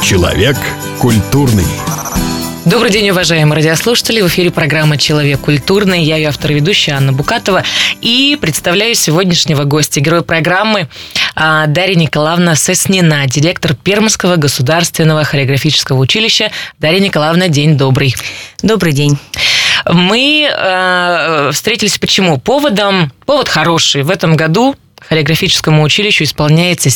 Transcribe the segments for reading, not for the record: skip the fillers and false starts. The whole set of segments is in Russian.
Человек культурный. Добрый день, уважаемые радиослушатели. В эфире программа «Человек культурный». Я ее автор и ведущая Анна Букатова. И представляю сегодняшнего гостя, героя программы Дарья Николаевна Соснина, директор Пермского государственного хореографического училища. Дарья Николаевна, день добрый. Добрый день. Мы встретились почему? Повод хороший. В этом году хореографическому училищу исполняется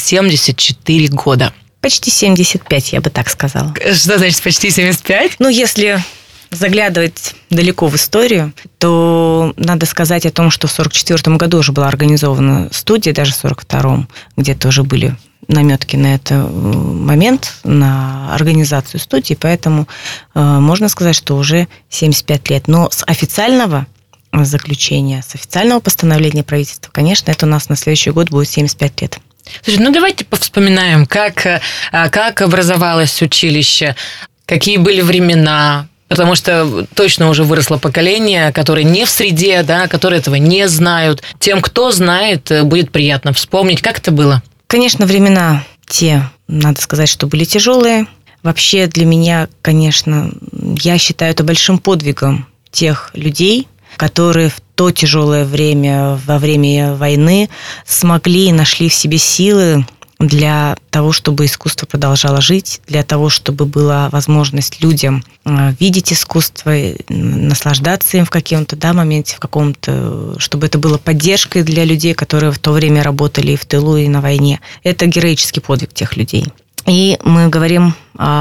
74 года. Почти 75, я бы так сказала. Что значит почти 75? Если заглядывать далеко в историю, то надо сказать о том, что в 1944 году уже была организована студия, даже в 1942, где тоже были наметки на этот момент, на организацию студии, поэтому можно сказать, что уже 75 лет. Но с официального заключения, с официального постановления правительства, конечно, это у нас на следующий год будет 75 лет. Слушай, давайте повспоминаем, как образовалось училище, какие были времена, потому что точно уже выросло поколение, которое не в среде, да, которые этого не знают. Тем, кто знает, будет приятно вспомнить, как это было. Конечно, времена те, надо сказать, что были тяжелые. Вообще для меня, конечно, я считаю это большим подвигом тех людей, которые в то тяжелое время, во время войны, смогли и нашли в себе силы для того, чтобы искусство продолжало жить, для того, чтобы была возможность людям видеть искусство, наслаждаться им в каком-то моменте, в каком-то, чтобы это было поддержкой для людей, которые в то время работали и в тылу, и на войне. Это героический подвиг тех людей. И мы говорим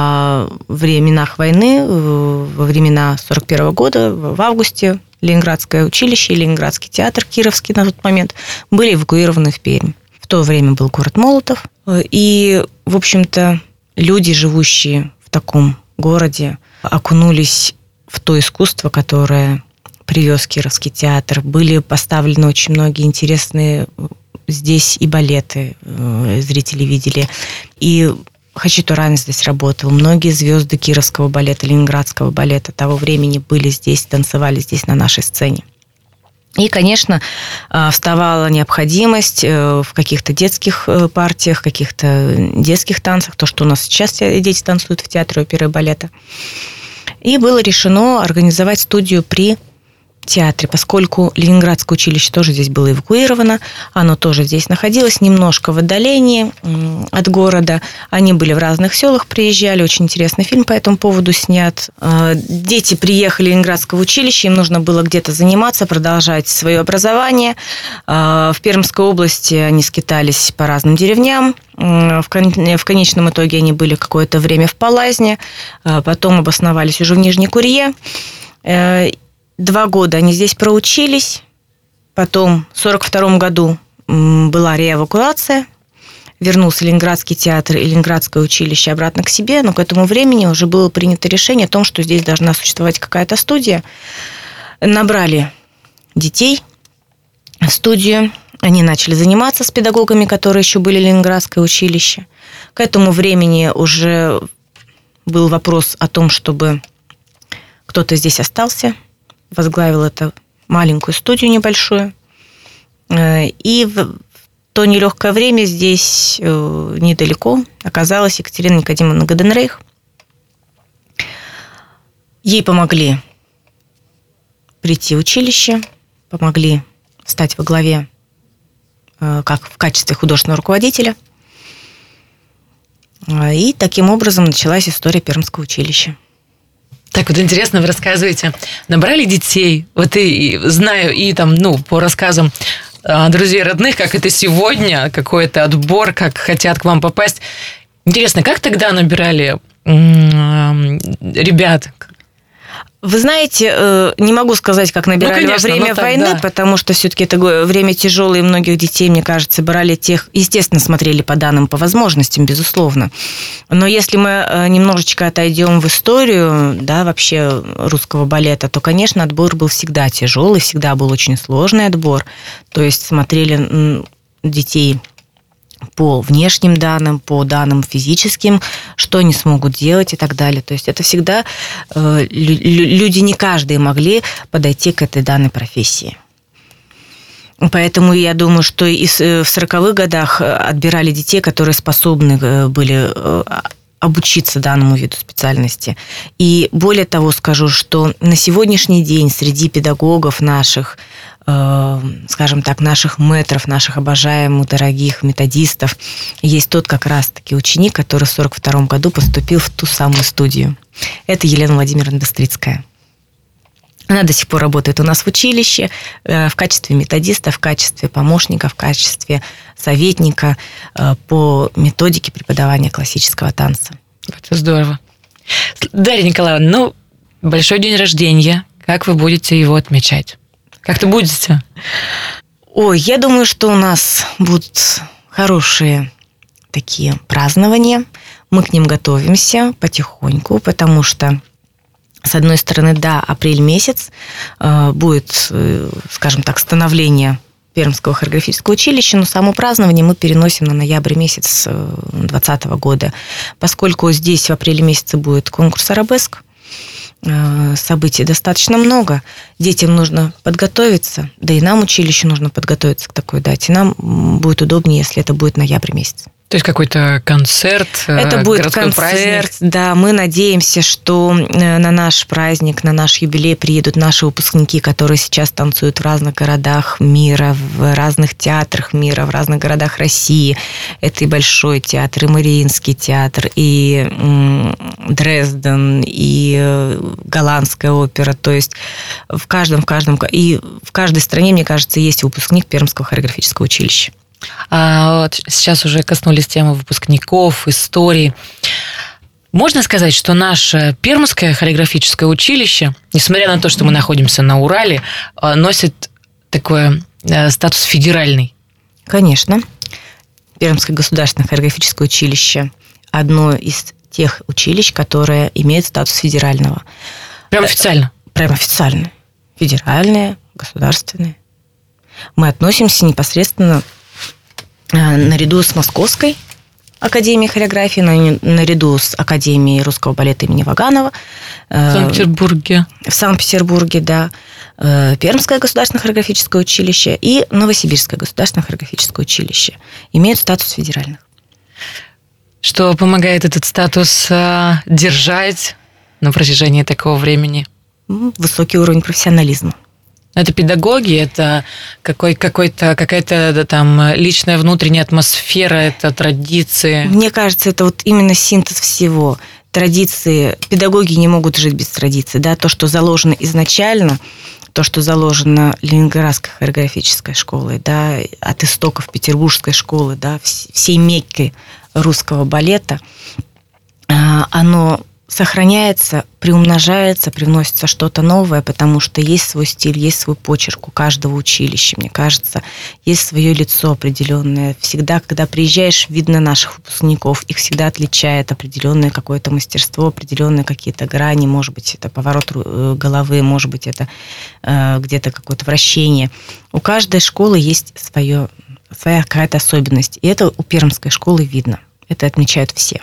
о временах войны, во времена 1941 года, в августе, Ленинградское училище и Ленинградский театр Кировский на тот момент были эвакуированы в Пермь. В то время был город Молотов. И, в общем-то, люди, живущие в таком городе, окунулись в то искусство, которое привез Кировский театр. Были поставлены очень многие интересные здесь и балеты, зрители видели, и Хачатурян здесь работал. Многие звезды Кировского балета, Ленинградского балета того времени были здесь, танцевали здесь на нашей сцене. И, конечно, вставала необходимость в каких-то детских партиях, каких-то детских танцах, то, что у нас сейчас дети танцуют в театре оперы и балета. И было решено организовать студию при театре, поскольку Ленинградское училище тоже здесь было эвакуировано, оно тоже здесь находилось, немножко в отдалении от города. Они были в разных селах, приезжали. Очень интересный фильм по этому поводу снят. Дети приехали в Ленинградское училище, им нужно было где-то заниматься, продолжать свое образование. В Пермской области они скитались по разным деревням. В конечном итоге они были какое-то время в Палазне, потом обосновались уже в Нижней Курье. 2 года они здесь проучились, потом в 1942 году была реэвакуация, вернулся Ленинградский театр и Ленинградское училище обратно к себе, но к этому времени уже было принято решение о том, что здесь должна существовать какая-то студия. Набрали детей в студию, они начали заниматься с педагогами, которые еще были в Ленинградское училище. К этому времени уже был вопрос о том, чтобы кто-то здесь остался, возглавил эту маленькую студию небольшую. И в то нелегкое время здесь недалеко оказалась Екатерина Никодимовна Годенрейх. Ей помогли прийти в училище, помогли стать во главе как в качестве художественного руководителя. И таким образом началась история Пермского училища. Так вот интересно, вы рассказываете, набрали детей, вот и знаю, и там, по рассказам друзей родных, как это сегодня, какой-то отбор, как хотят к вам попасть. Интересно, как тогда набирали ребят? Вы знаете, не могу сказать, как набирали во время войны, да. Потому что все-таки это время тяжелое, и многих детей, мне кажется, брали тех, естественно, смотрели по данным, по возможностям, безусловно. Но если мы немножечко отойдем в историю, да, вообще русского балета, то, конечно, отбор был всегда тяжелый, всегда был очень сложный отбор. То есть смотрели детей по внешним данным, по данным физическим, что они смогут делать и так далее. То есть это всегда люди не каждый могли подойти к этой данной профессии. Поэтому я думаю, что и в 40-х годах отбирали детей, которые способны были обучиться данному виду специальности. И более того скажу, что на сегодняшний день среди педагогов наших, скажем так, наших мэтров, наших обожаемых, дорогих методистов, есть тот как раз-таки ученик, который в 1942 году поступил в ту самую студию. Это Елена Владимировна Быстрицкая. Она до сих пор работает у нас в училище в качестве методиста, в качестве помощника, в качестве советника по методике преподавания классического танца. Это здорово. Дарья Николаевна, большой день рождения. Как вы будете его отмечать? Как-то будете? Ой, я думаю, что у нас будут хорошие такие празднования. Мы к ним готовимся потихоньку, потому что, с одной стороны, да, апрель месяц будет, скажем так, становление Пермского хореографического училища, но само празднование мы переносим на ноябрь месяц 2020 года, поскольку здесь в апреле месяце будет конкурс «Арабеск». Событий достаточно много. Детям нужно подготовиться, да и нам, училищу, нужно подготовиться к такой дате. Нам будет удобнее, если это будет ноябрь месяц. То есть какой-то концерт, это будет концерт, праздник. Да, мы надеемся, что на наш праздник, на наш юбилей приедут наши выпускники, которые сейчас танцуют в разных городах мира, в разных театрах мира, в разных городах России. Это и Большой театр, и Мариинский театр, и Дрезден, и Голландская опера. То есть в каждой стране, мне кажется, есть выпускник Пермского хореографического училища. Вот сейчас уже коснулись темы выпускников, истории. Можно сказать, что наше Пермское хореографическое училище, несмотря на то, что мы находимся на Урале, носит такой статус федеральный? Конечно. Пермское государственное хореографическое училище – одно из тех училищ, которые имеют статус федерального. Прям официально? Прям официально. Федеральное, государственное. Мы относимся непосредственно наряду с Московской академией хореографии, наряду с Академией русского балета имени Ваганова. В Санкт-Петербурге. В Санкт-Петербурге, да. Пермское государственное хореографическое училище и Новосибирское государственное хореографическое училище имеют статус федеральных. Что помогает этот статус держать на протяжении такого времени? Высокий уровень профессионализма. Это педагоги, это какая-то там личная внутренняя атмосфера, это традиции. Мне кажется, это вот именно синтез всего. Традиции, педагоги не могут жить без традиций. Да? То, что заложено изначально, то, что заложено Ленинградской хореографической школой, да, от истоков Петербургской школы, да, всей Мекки русского балета, оно сохраняется, приумножается, привносится что-то новое, потому что есть свой стиль, есть свой почерк у каждого училища, мне кажется, есть свое лицо определенное. Всегда, когда приезжаешь, видно наших выпускников, их всегда отличает определенное какое-то мастерство, определенные какие-то грани, может быть, это поворот головы, может быть, это где-то какое-то вращение. У каждой школы есть своя какая-то особенность, и это у Пермской школы видно. Это отмечают все.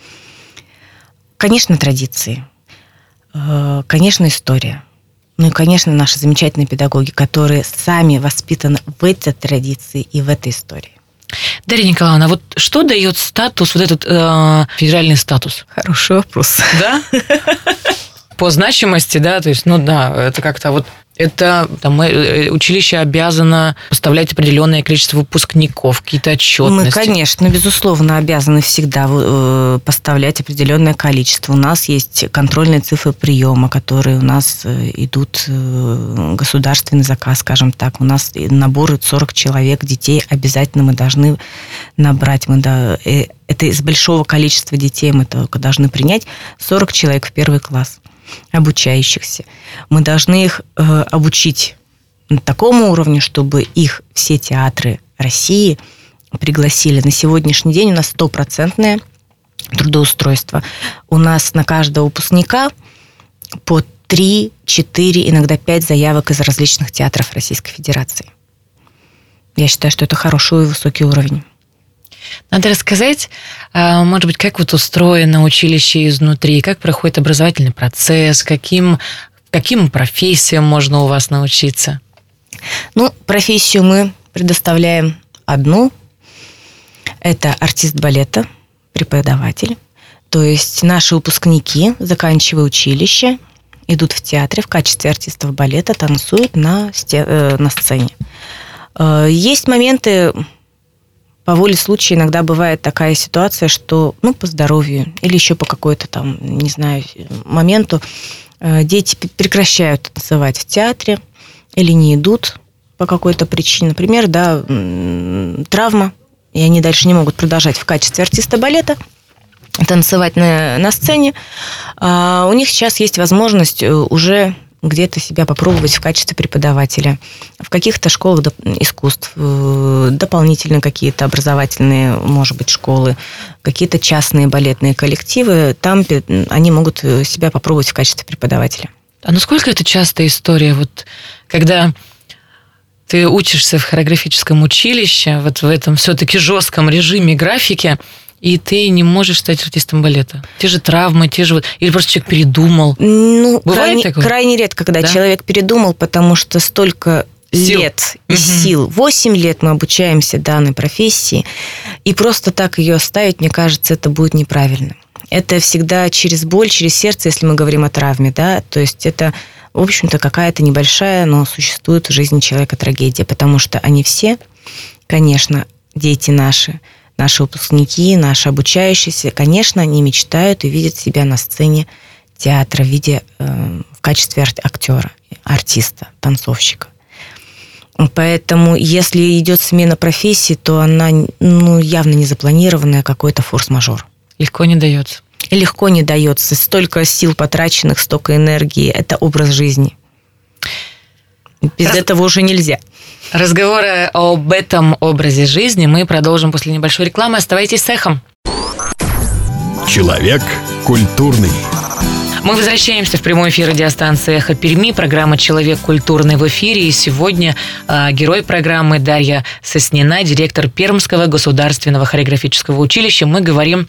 Конечно, традиции, конечно, история. Ну и, конечно, наши замечательные педагоги, которые сами воспитаны в этой традиции и в этой истории. Дарья Николаевна, вот что дает статус, вот этот федеральный статус? Хороший вопрос. Да? По значимости, да, то есть, ну да, это как-то вот это там, училище обязано поставлять определенное количество выпускников, какие-то отчетности. Мы, конечно, безусловно, обязаны всегда поставлять определенное количество. У нас есть контрольные цифры приема, которые у нас идут государственный заказ, скажем так. У нас набор 40 человек, детей обязательно мы должны набрать. Это из большого количества детей мы только должны принять 40 человек в первый класс обучающихся. Мы должны их обучить на такому уровне, чтобы их все театры России пригласили. На сегодняшний день у нас 100% трудоустройство. У нас на каждого выпускника по 3, 4, иногда 5 заявок из различных театров Российской Федерации. Я считаю, что это хороший и высокий уровень. Надо рассказать, может быть, как вот устроено училище изнутри, как проходит образовательный процесс, каким профессиям можно у вас научиться? Ну, профессию мы предоставляем одну. Это артист балета, преподаватель. То есть наши выпускники, заканчивая училище, идут в театре в качестве артистов балета, танцуют на сцене. Есть моменты, по воле случая иногда бывает такая ситуация, что по здоровью или еще по какой-то там, не знаю, моменту дети прекращают танцевать в театре или не идут по какой-то причине. Например, травма, и они дальше не могут продолжать в качестве артиста балета танцевать на сцене. У них сейчас есть возможность уже где-то себя попробовать в качестве преподавателя. В каких-то школах искусств, дополнительные какие-то образовательные, может быть, школы, какие-то частные балетные коллективы. Там они могут себя попробовать в качестве преподавателя. А насколько это частая история, когда ты учишься в хореографическом училище, в этом все-таки жестком режиме графики, и ты не можешь стать артистом балета? Те же травмы, или просто человек передумал? Бывает такое? Крайне редко, когда человек передумал, потому что столько лет и сил. 8 лет мы обучаемся данной профессии, и просто так ее оставить, мне кажется, это будет неправильно. Это всегда через боль, через сердце, если мы говорим о травме, да, то есть это, в общем-то, какая-то небольшая, но существует в жизни человека трагедия, потому что они все, конечно, дети наши выпускники, наши обучающиеся, конечно, они мечтают и видят себя на сцене театра в качестве актера, артиста, танцовщика. Поэтому, если идет смена профессии, то она явно не запланированная, какой-то форс-мажор. Легко не дается. Легко не дается. Столько сил потраченных, столько энергии. Это образ жизни. Без этого уже нельзя. Разговоры об этом образе жизни мы продолжим после небольшой рекламы. Оставайтесь с «Эхом». Человек культурный. Мы возвращаемся в прямой эфир радиостанции «Эхо Перми». Программа «Человек культурный» в эфире. И сегодня герой программы Дарья Соснина, директор Пермского государственного хореографического училища. Мы говорим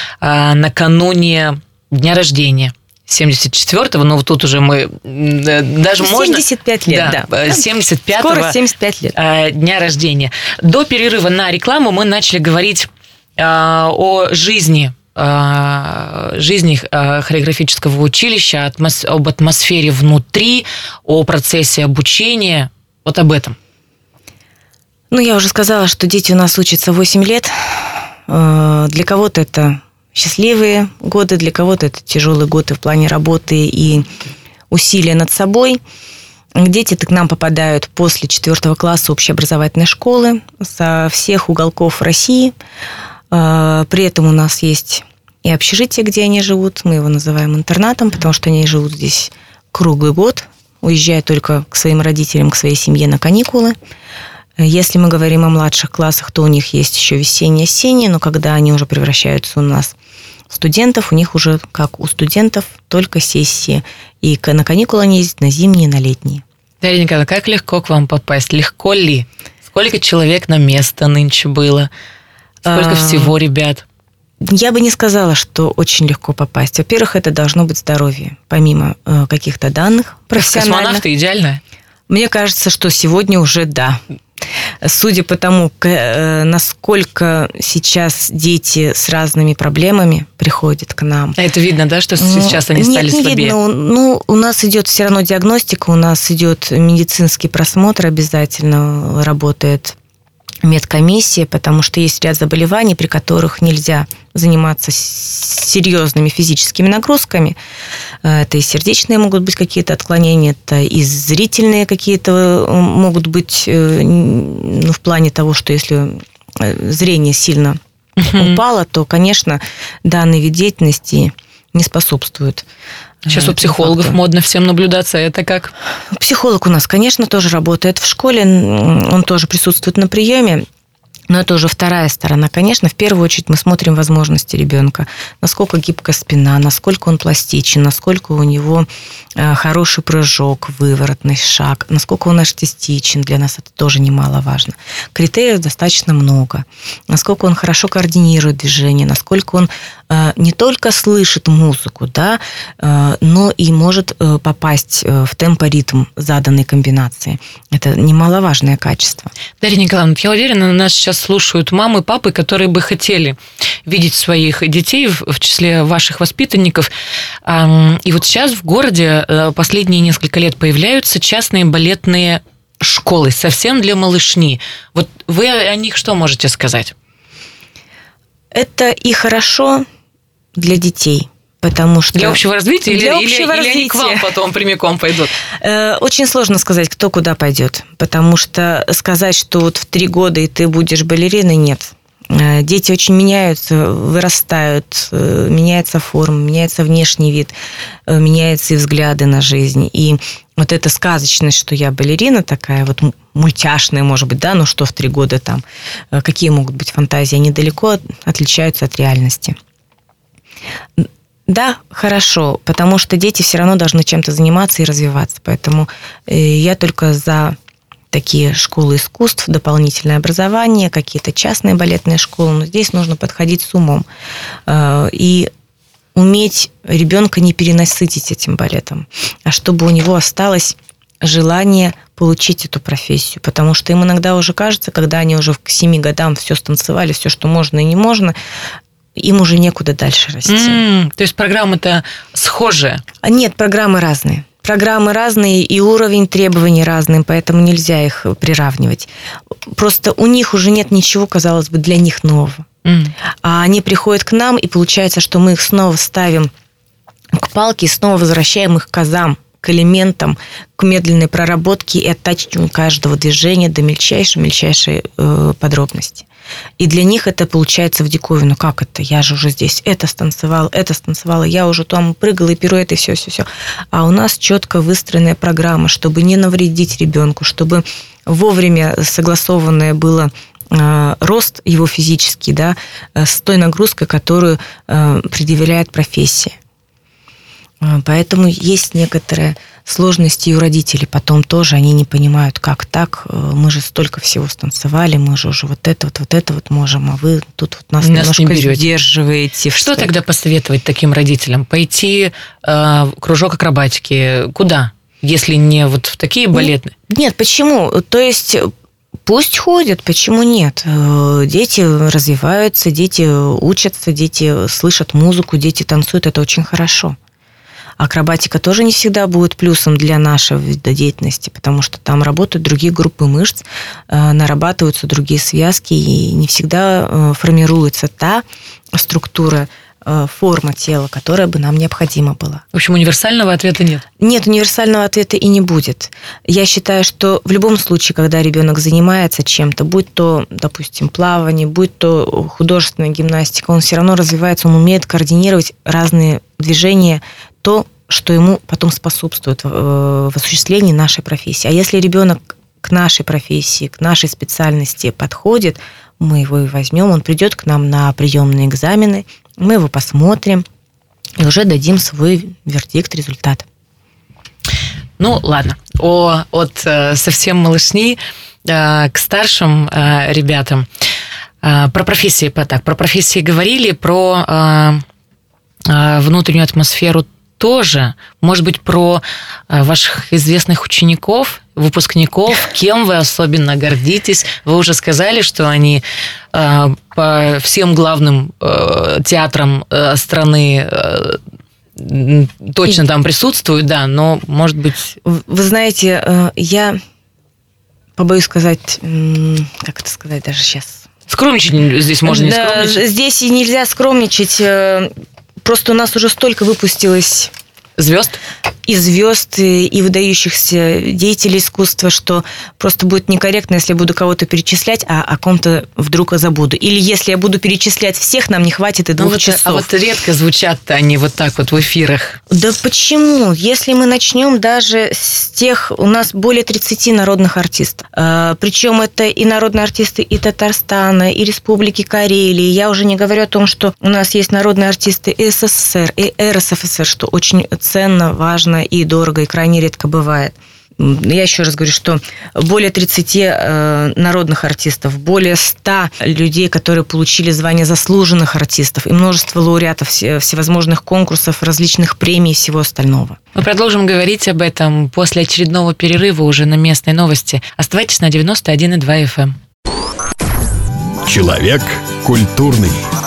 накануне дня рождения. 74-го, тут уже мы даже 75 лет, да. 75-го. Скоро 75 лет. Дня рождения. До перерыва на рекламу мы начали говорить о жизни хореографического училища, об атмосфере внутри, о процессе обучения. Вот об этом. Я уже сказала, что дети у нас учатся 8 лет. Для кого-то это счастливые годы, для кого-то это тяжелые годы в плане работы и усилия над собой. Дети к нам попадают после 4 класса общеобразовательной школы со всех уголков России. При этом у нас есть и общежитие, где они живут. Мы его называем интернатом, потому что они живут здесь круглый год, уезжают только к своим родителям, к своей семье на каникулы. Если мы говорим о младших классах, то у них есть еще весеннее-осеннее, но когда они уже превращаются у нас в студентов, у них уже, как у студентов, только сессии. И на каникулы они ездят на зимние, на летние. Дарья Николаевна, как легко к вам попасть? Легко ли? Сколько человек на место нынче было? Сколько всего ребят? Я бы не сказала, что очень легко попасть. Во-первых, это должно быть здоровье, помимо каких-то данных профессиональных. Космонавты идеально? Мне кажется, что сегодня уже да. Судя по тому, насколько сейчас дети с разными проблемами приходят к нам. А это видно, да, что сейчас они стали слабее? Нет, не видно. У нас идет все равно диагностика, у нас идет медицинский просмотр обязательно, работает медкомиссия, потому что есть ряд заболеваний, при которых нельзя заниматься серьезными физическими нагрузками. Это и сердечные могут быть какие-то отклонения, это и зрительные какие-то могут быть, в плане того, что если зрение сильно упало, то, конечно, данный вид деятельности не способствует. Сейчас у психологов модно всем наблюдаться. Это как? Психолог у нас, конечно, тоже работает в школе. Он тоже присутствует на приеме. Но это уже вторая сторона. Конечно, в первую очередь мы смотрим возможности ребенка. Насколько гибкая спина, насколько он пластичен, насколько у него хороший прыжок, выворотный шаг, насколько он артистичен. Для нас это тоже немаловажно. Критериев достаточно много. Насколько он хорошо координирует движение, насколько он не только слышит музыку, да, но и может попасть в темпоритм заданной комбинации. Это немаловажное качество. Дарья Николаевна, я уверена, нас сейчас слушают мамы, папы, которые бы хотели видеть своих детей в числе ваших воспитанников. И вот сейчас в городе последние несколько лет появляются частные балетные школы, совсем для малышни. Вот вы о них что можете сказать? Это и хорошо для детей, потому что... Для общего развития или они к вам потом прямиком пойдут? Очень сложно сказать, кто куда пойдет, потому что сказать, что вот в 3 года и ты будешь балериной, нет. Дети очень меняются, вырастают, меняется форма, меняется внешний вид, меняются и взгляды на жизнь. И вот эта сказочность, что я балерина такая, вот мультяшная, может быть, да, ну что в 3 года там, какие могут быть фантазии, они далеко отличаются от реальности. Да, хорошо, потому что дети все равно должны чем-то заниматься и развиваться, поэтому я только за такие школы искусств, дополнительное образование, какие-то частные балетные школы, но здесь нужно подходить с умом и уметь ребенка не перенасытить этим балетом, а чтобы у него осталось желание получить эту профессию, потому что им иногда уже кажется, когда они уже к 7 годам все станцевали, все, что можно и не можно, им уже некуда дальше расти. То есть программы-то схожие? Нет, программы разные. Программы разные, и уровень требований разный, поэтому нельзя их приравнивать. Просто у них уже нет ничего, казалось бы, для них нового. А они приходят к нам, и получается, что мы их снова ставим к палке и снова возвращаем их к азам, к элементам, к медленной проработке и оттачиванию каждого движения до мельчайшей подробности. И для них это получается в диковину. Как это? Я же уже здесь это станцевала, я уже там прыгала, и пируэты, и все. А у нас четко выстроенная программа, чтобы не навредить ребенку, чтобы вовремя согласованное было рост его физический, да, с той нагрузкой, которую предъявляет профессия. Поэтому есть некоторые сложности и у родителей. Потом тоже они не понимают, как так. Мы же столько всего станцевали, мы же уже вот это можем, а вы тут вот нас немножко сдерживаете. Что тогда посоветовать таким родителям? Пойти в кружок акробатики? Куда? Если не вот в такие балетные? Нет, почему? То есть... Пусть ходят, почему нет? Дети развиваются, дети учатся, дети слышат музыку, дети танцуют, это очень хорошо. Акробатика тоже не всегда будет плюсом для нашего вида деятельности, потому что там работают другие группы мышц, нарабатываются другие связки, и не всегда формируется та структура, форма тела, которая бы нам необходима была. В общем, универсального ответа нет? Нет, универсального ответа и не будет. Я считаю, что в любом случае, когда ребенок занимается чем-то, будь то, допустим, плавание, будь то художественная гимнастика, он все равно развивается, он умеет координировать разные движения, то, что ему потом способствует в осуществлении нашей профессии. А если ребенок к нашей профессии, к нашей специальности подходит, мы его и возьмем, он придет к нам на приемные экзамены, мы его посмотрим и уже дадим свой вердикт, результат. Ну, ладно. От совсем малышни к старшим ребятам. Про профессии говорили, про внутреннюю атмосферу тоже. Может быть, про ваших известных учеников, выпускников, кем вы особенно гордитесь? Вы уже сказали, что они по всем главным театрам страны точно там присутствуют, да, но, может быть... Вы знаете, я побоюсь сказать, как это сказать даже сейчас... Скромничать здесь можно не скромничать? Здесь и нельзя скромничать. Просто у нас уже столько выпустилось... Звезд? И звезд, и выдающихся деятелей искусства, что просто будет некорректно, если я буду кого-то перечислять, а о ком-то вдруг забуду. Или если я буду перечислять всех, нам не хватит и 2 часов. А вот редко звучат-то они вот так вот в эфирах. Да почему? Если мы начнем даже с тех, у нас более 30 народных артистов. Причем это и народные артисты и Татарстана, и Республики Карелии. Я уже не говорю о том, что у нас есть народные артисты и СССР, и РСФСР, что очень ценно, важно и дорого, и крайне редко бывает. Я еще раз говорю, что более 30 народных артистов, более 100 людей, которые получили звание заслуженных артистов, и множество лауреатов всевозможных конкурсов, различных премий и всего остального. Мы продолжим говорить об этом после очередного перерыва уже на местной новости. Оставайтесь на 91,2 FM. Человек культурный.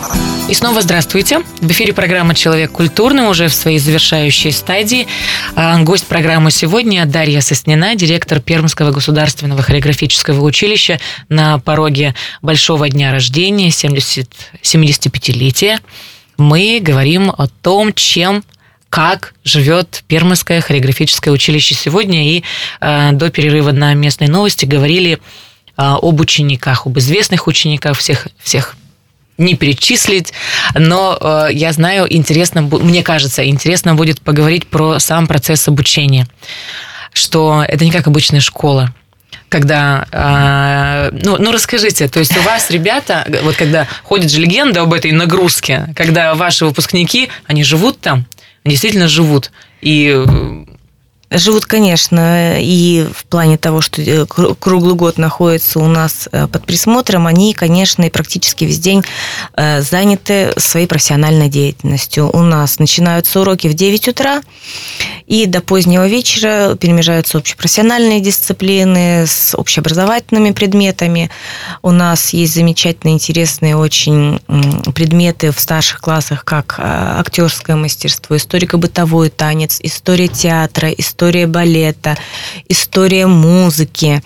И снова здравствуйте. В эфире программа «Человек культурный» уже в своей завершающей стадии. Гость программы сегодня Дарья Соснина, директор Пермского государственного хореографического училища на пороге большого дня рождения, 75-летия. Мы говорим о том, как живет Пермское хореографическое училище сегодня. И до перерыва на местные новости говорили об учениках, об известных учениках, всех не перечислить, но я знаю, мне кажется, интересно будет поговорить про сам процесс обучения, что это не как обычная школа. Когда, расскажите, то есть у вас ребята, вот когда ходит же легенда об этой нагрузке, когда ваши выпускники, они живут там, действительно живут, и... Живут, конечно, и в плане того, что круглый год находятся у нас под присмотром, они, конечно, и практически весь день заняты своей профессиональной деятельностью. У нас начинаются уроки в 9 утра, и до позднего вечера перемежаются общепрофессиональные дисциплины с общеобразовательными предметами. У нас есть замечательные, интересные очень предметы в старших классах, как актерское мастерство, историко-бытовой танец, история театра, история балета, история музыки.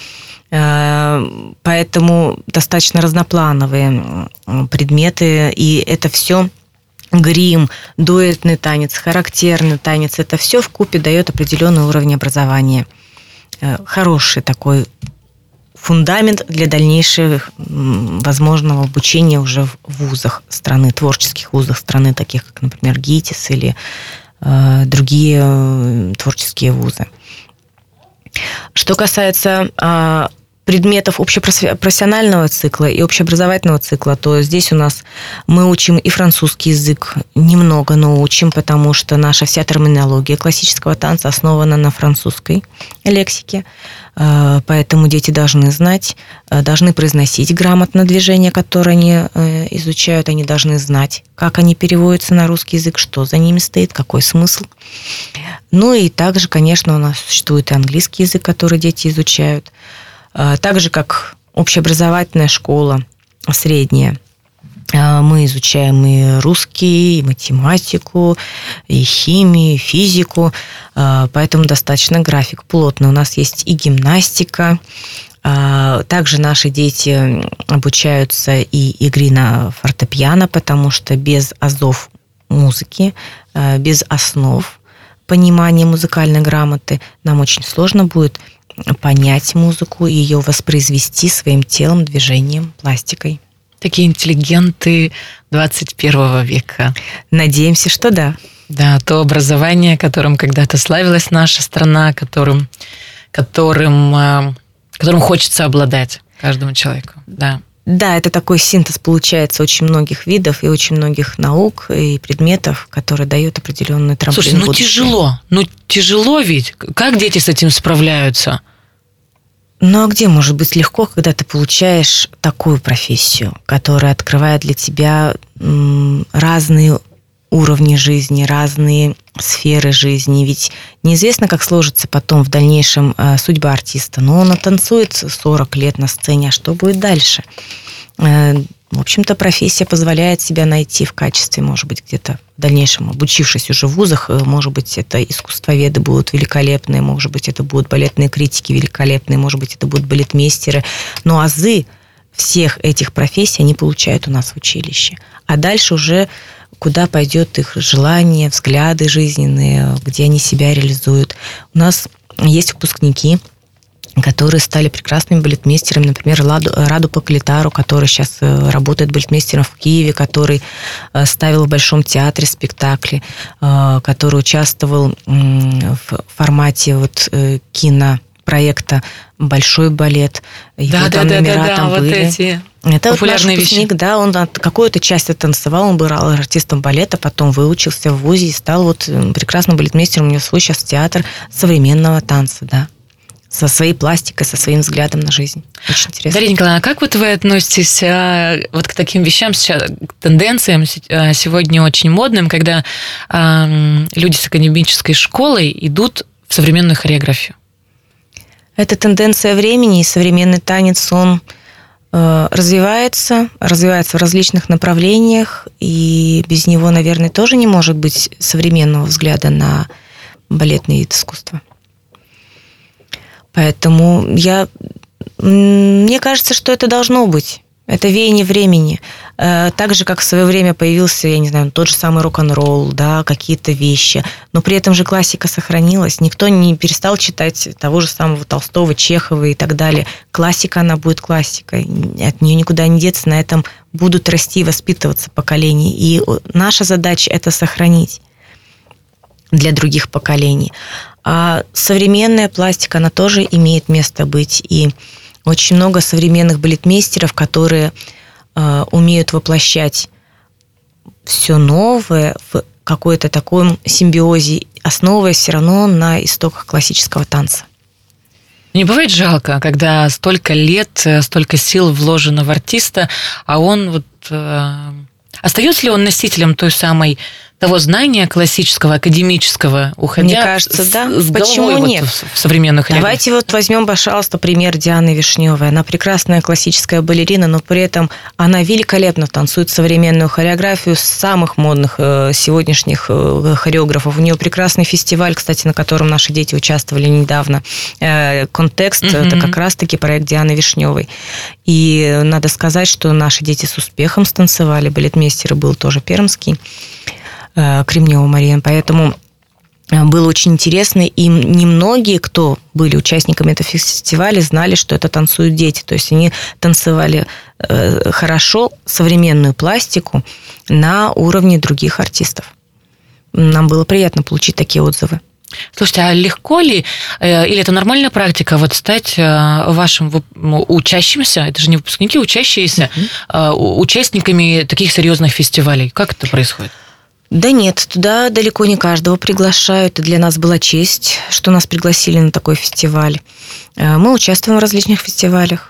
Поэтому достаточно разноплановые предметы, и это все грим, дуэтный танец, характерный танец, это все вкупе дает определенный уровень образования. Хороший такой фундамент для дальнейшего возможного обучения уже в вузах страны, творческих вузах страны, таких как, например, ГИТИС или другие творческие вузы. Что касается предметов общепрофессионального цикла и общеобразовательного цикла, то здесь у нас мы учим и французский язык, немного, но учим, потому что наша вся терминология классического танца основана на французской лексике, поэтому дети должны знать, должны произносить грамотно движения, которые они изучают, они должны знать, как они переводятся на русский язык, что за ними стоит, какой смысл. Ну и также, конечно, у нас существует и английский язык, который дети изучают. Так же, как общеобразовательная школа средняя, мы изучаем и русский, и математику, и химию, и физику, поэтому достаточно график плотный. У нас есть и гимнастика, также наши дети обучаются и игре на фортепиано, потому что без азов музыки, без основ понимания музыкальной грамоты нам очень сложно будет понять музыку и ее воспроизвести своим телом, движением, пластикой. Такие интеллигенты 21 века. Надеемся, что да. Да, то образование, которым когда-то славилась наша страна, которым хочется обладать каждому человеку. Да. Да, это такой синтез получается очень многих видов и очень многих наук и предметов, которые дают определенный трамплин. Слушай, тяжело ведь. Как дети с этим справляются? Ну, а где может быть легко, когда ты получаешь такую профессию, которая открывает для тебя разные уровни жизни, разные сферы жизни. Ведь неизвестно, как сложится потом в дальнейшем судьба артиста. Но он танцует 40 лет на сцене, а что будет дальше? В общем-то, профессия позволяет себя найти в качестве, может быть, где-то в дальнейшем, обучившись уже в вузах, может быть, это искусствоведы будут великолепные, может быть, это будут балетные критики великолепные, может быть, это будут балетмейстеры. Но азы всех этих профессий они получают у нас в училище. А дальше уже куда пойдет их желание, взгляды жизненные, где они себя реализуют. У нас есть выпускники, которые стали прекрасными балетмейстерами, например, Раду Поклитару, который сейчас работает балетмейстером в Киеве, который ставил в Большом театре спектакли, который участвовал в формате кинопроекта «Большой балет». Да, вот эти это популярные наш выпускник, вещи. Да, он какую-то часть оттанцевал, он был артистом балета, потом выучился в вузе и стал прекрасным балетмейстером. У него свой сейчас театр современного танца, да. Со своей пластикой, со своим взглядом на жизнь. Очень интересно. Дарья Николаевна, как вы относитесь к таким вещам, к тенденциям сегодня очень модным, когда люди с академической школой идут в современную хореографию? Это тенденция времени, и современный танец, он развивается в различных направлениях, и без него, наверное, тоже не может быть современного взгляда на балетный вид искусства. Поэтому мне кажется, что это должно быть. Это веяние времени. Так же, как в свое время появился, я не знаю, тот же самый рок-н-ролл, да, какие-то вещи. Но при этом же классика сохранилась. Никто не перестал читать того же самого Толстого, Чехова и так далее. Классика, она будет классикой. От нее никуда не деться. На этом будут расти и воспитываться поколения. И наша задача – это сохранить для других поколений. А современная пластика, она тоже имеет место быть. И очень много современных балетмейстеров, которые умеют воплощать все новое в какой-то таком симбиозе, основываясь все равно на истоках классического танца. Не бывает жалко, когда столько лет, столько сил вложено в артиста, а он остается ли он носителем того знания классического, академического, уходя Мне кажется, да. с Почему головой нет? В современных Давайте возьмем, пожалуйста, пример Дианы Вишневой. Она прекрасная классическая балерина, но при этом она великолепно танцует современную хореографию самых модных сегодняшних хореографов. У нее прекрасный фестиваль, кстати, на котором наши дети участвовали недавно. «Контекст» это как раз-таки проект Дианы Вишневой. И надо сказать, что наши дети с успехом станцевали. Балетмейстер был тоже пермский. Кремнева Мария. Поэтому было очень интересно. И немногие, кто были участниками этого фестиваля, знали, что это танцуют дети. То есть они танцевали хорошо современную пластику на уровне других артистов. Нам было приятно получить такие отзывы. Слушайте, а легко ли, или это нормальная практика, стать вашим учащимся, это же не выпускники, учащиеся, участниками таких серьезных фестивалей? Как это происходит? Да нет, туда далеко не каждого приглашают. И для нас была честь, что нас пригласили на такой фестиваль. Мы участвуем в различных фестивалях.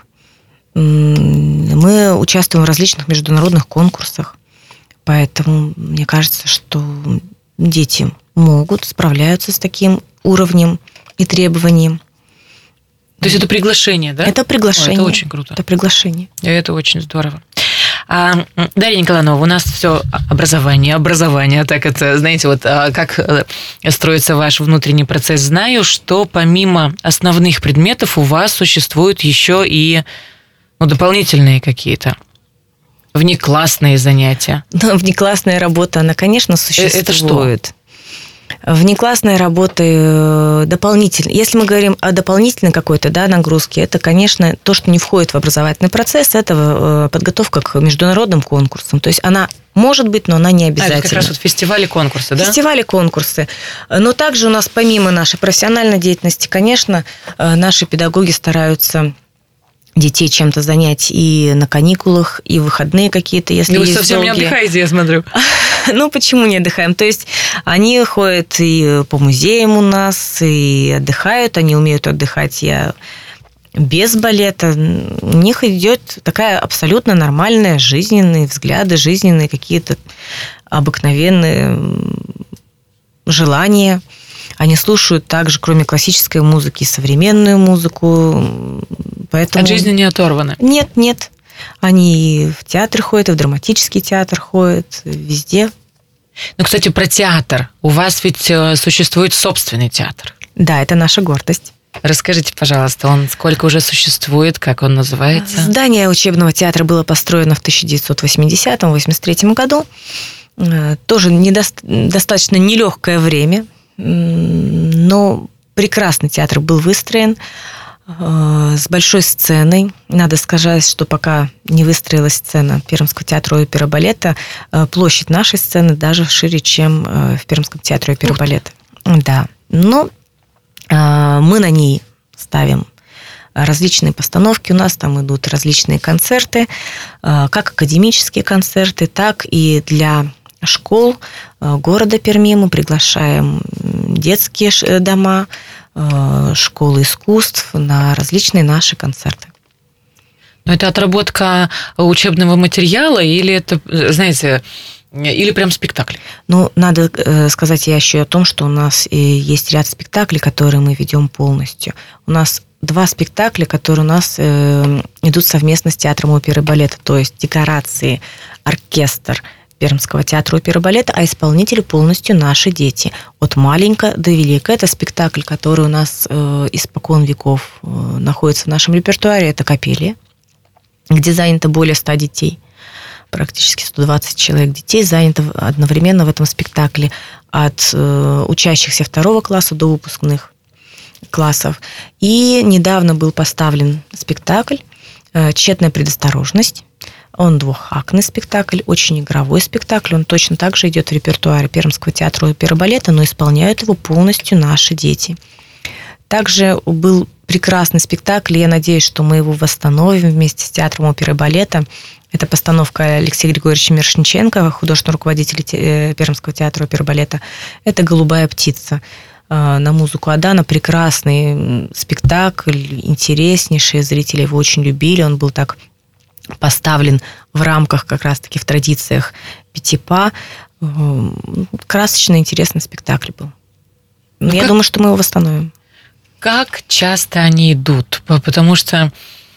Мы участвуем в различных международных конкурсах. Поэтому мне кажется, что дети справляются с таким уровнем и требованием. То есть это приглашение, да? Это приглашение. Это очень круто. Это приглашение. И это очень здорово. Дарья Николаевна, у нас все образование, так это, знаете, как строится ваш внутренний процесс. Знаю, что помимо основных предметов у вас существуют еще и дополнительные какие-то внеклассные занятия. Внеклассная работа, она, конечно, существует. Это что? Внеклассная работа дополнительно. Если мы говорим о дополнительной какой-то нагрузке, это, конечно, то, что не входит в образовательный процесс, это подготовка к международным конкурсам. То есть она может быть, но она не обязательна. Это как раз фестивали, конкурсы, да? Фестивали, конкурсы. Но также у нас, помимо нашей профессиональной деятельности, конечно, наши педагоги стараются детей чем-то занять и на каникулах, и в выходные какие-то, если вы есть совсем долгие. Не отдыхаете, я смотрю. Почему не отдыхаем? То есть они ходят и по музеям у нас, и отдыхают, они умеют отдыхать без балета. У них идет такая абсолютно нормальная жизненные взгляды, жизненные какие-то обыкновенные желания. Они слушают также, кроме классической музыки, современную музыку. Поэтому... От жизни не оторваны? Нет. Они в театр ходят, и в драматический театр ходят, везде. Кстати, про театр. У вас ведь существует собственный театр. Да, это наша гордость. Расскажите, пожалуйста, он сколько уже существует, как он называется? Здание учебного театра было построено в 1980-83 году. Тоже достаточно нелегкое время, но прекрасный театр был выстроен с большой сценой. Надо сказать, что пока не выстроилась сцена Пермского театра оперы и балета, площадь нашей сцены даже шире, чем в Пермском театре оперы и балета. Да. Но мы на ней ставим различные постановки. У нас там идут различные концерты, как академические концерты, так и для школ города Перми. Мы приглашаем детские дома, школы искусств на различные наши концерты. Но это отработка учебного материала или это, знаете, или прям спектакль? Ну, надо сказать я еще о том, что у нас есть ряд спектаклей, которые мы ведем полностью. У нас 2 спектакля, которые у нас идут совместно с театром оперы и балета, то есть декорации, оркестр Пермского театра оперы и балета, а исполнители полностью наши дети. От маленького до велика. Это спектакль, который у нас испокон веков находится в нашем репертуаре. Это «Капелия», где занято более 100 детей. Практически 120 человек детей занято одновременно в этом спектакле. От учащихся 2 класса до выпускных классов. И недавно был поставлен спектакль «Тщетная предосторожность». Он 2-актный спектакль, очень игровой спектакль. Он точно так же идет в репертуаре Пермского театра оперы и балета, но исполняют его полностью наши дети. Также был прекрасный спектакль, я надеюсь, что мы его восстановим вместе с театром оперы и балета. Это постановка Алексея Григорьевича Мирошниченко, художественного руководителя Пермского театра оперы и балета. Это «Голубая птица». На музыку Адана. Прекрасный спектакль, интереснейший. Зрители его очень любили. Он был так поставлен в рамках, как раз-таки в традициях Пятипа. Красочный, интересный спектакль был. Но я думаю, что мы его восстановим. Как часто они идут? Потому что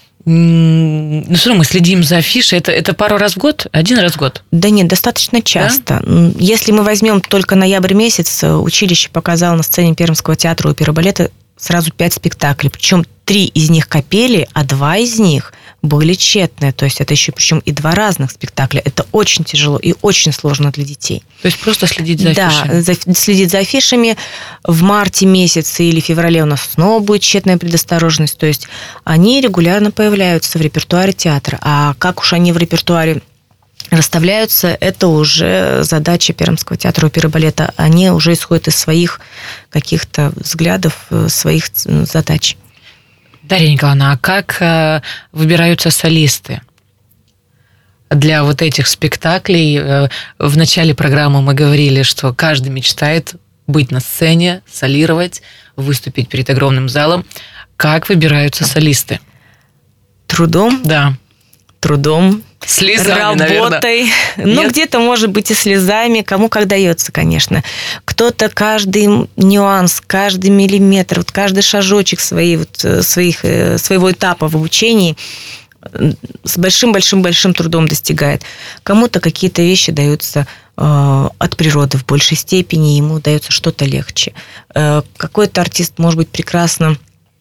ну, что мы следим за афишей, это пару раз в год? 1 раз в год? Да нет, достаточно часто. Да? Если мы возьмем только ноябрь месяц, училище показало на сцене Пермского театра оперы и балета сразу 5 спектаклей. Причем 3 из них капели, а 2 из них были тщетные. То есть это еще причем и 2 разных спектакля. Это очень тяжело и очень сложно для детей. То есть просто следить за афишами? Да, следить за афишами. В марте месяце или феврале у нас снова будет тщетная предосторожность. То есть они регулярно появляются в репертуаре театра. А как уж они в репертуаре расставляются, это уже задача Пермского театра оперы и балета. Они уже исходят из своих каких-то взглядов, своих задач. Дарья Николаевна, а как выбираются солисты для вот этих спектаклей? В начале программы мы говорили, что каждый мечтает быть на сцене, солировать, выступить перед огромным залом. Как выбираются солисты? Трудом? Да. Трудом. Слезами, работой. Наверное. Ну, где-то, может быть, и слезами. Кому как дается, конечно. Кто-то каждый нюанс, каждый миллиметр, вот каждый шажочек своего этапа в обучении с большим-большим-большим трудом достигает. Кому-то какие-то вещи даются от природы в большей степени, ему дается что-то легче. Какой-то артист, может быть, прекрасно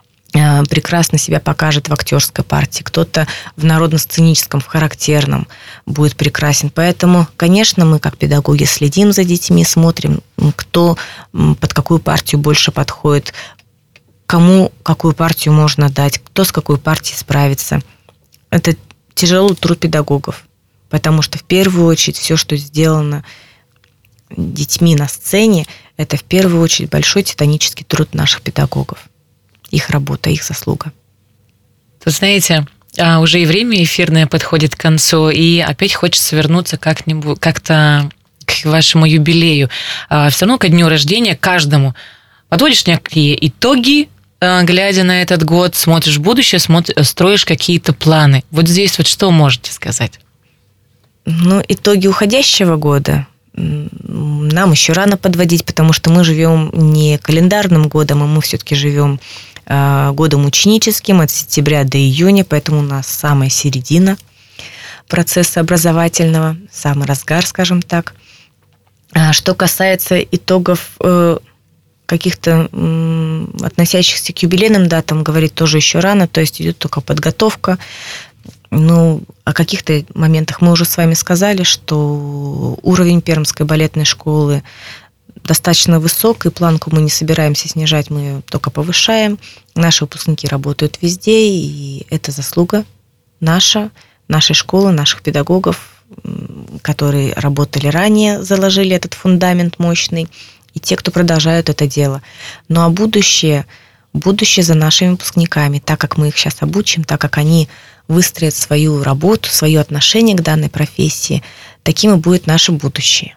себя покажет в актерской партии, кто-то в народно-сценическом, в характерном будет прекрасен. Поэтому, конечно, мы, как педагоги, следим за детьми, смотрим, кто под какую партию больше подходит, кому какую партию можно дать, кто с какой партией справится. Это тяжелый труд педагогов, потому что в первую очередь все, что сделано детьми на сцене, это в первую очередь большой титанический труд наших педагогов. Их работа, их заслуга. Вы знаете, уже и время эфирное подходит к концу, и опять хочется вернуться как-то к вашему юбилею. Все равно ко дню рождения каждому подводишь некие итоги, глядя на этот год, смотришь в будущее, строишь какие-то планы. Вот здесь вот что можете сказать? Ну, итоги уходящего года нам еще рано подводить, потому что мы живем не календарным годом, а мы все-таки живем годом ученическим от сентября до июня, поэтому у нас самая середина процесса образовательного, самый разгар, скажем так. Что касается итогов каких-то относящихся к юбилейным датам, говорить тоже еще рано, то есть идет только подготовка. Ну, о каких-то моментах мы уже с вами сказали, что уровень Пермской балетной школы достаточно высок, и планку мы не собираемся снижать, мы ее только повышаем. Наши выпускники работают везде, и это заслуга нашей школы, наших педагогов, которые работали ранее, заложили этот фундамент мощный, и те, кто продолжают это дело. Ну, а будущее за нашими выпускниками, так как мы их сейчас обучим, так как они выстроят свою работу, свое отношение к данной профессии, таким и будет наше будущее.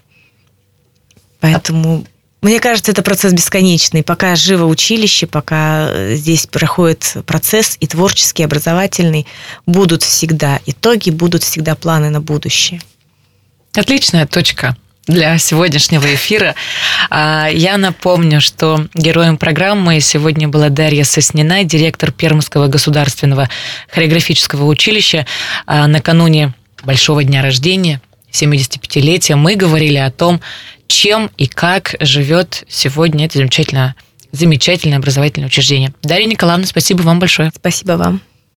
Поэтому, мне кажется, это процесс бесконечный. Пока живо училище, пока здесь проходит процесс и творческий, и образовательный, будут всегда итоги, будут всегда планы на будущее. Отличная точка для сегодняшнего эфира. Я напомню, что героем программы сегодня была Дарья Соснина, директор Пермского государственного хореографического училища. Накануне большого дня рождения, 75-летия, мы говорили о том, чем и как живет сегодня это замечательное образовательное учреждение. Дарья Николаевна, спасибо вам большое. Спасибо вам.